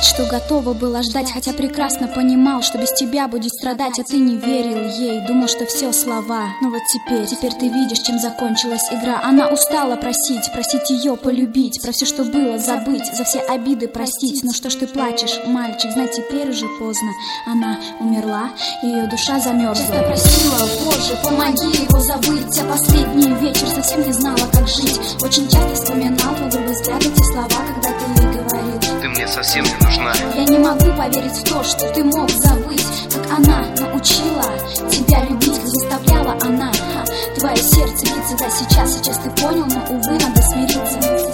сказать, что готова была ждать, хотя прекрасно понимал, что без тебя будет страдать. А ты не верил ей, думал, что все слова. Но вот теперь ты видишь, чем закончилась игра. Она устала просить ее полюбить, про все, что было, забыть, за все обиды простить. Ну что ж ты плачешь, мальчик, знай, теперь уже поздно. Она умерла, ее душа замерзла. Часто просила, Боже, помоги его забыть. А последний вечер совсем не знала, как жить. Очень часто вспоминал твой грубый взгляд, эти слова, когда ты ей говорил: ты мне совсем не нужна. Я не могу поверить в то, что ты мог забыть, как она научила тебя любить, как заставляла она твое сердце биться. Да, сейчас ты понял, но, увы, надо смириться.